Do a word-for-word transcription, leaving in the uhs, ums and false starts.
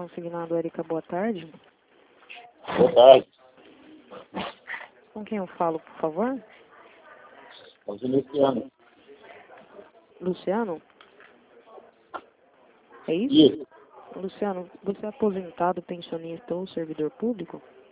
consignado, Érica, boa tarde. Boa tarde. Com quem eu falo, por favor? É o Luciano. Luciano? É isso? Isso. Luciano, você é aposentado, pensionista ou servidor público?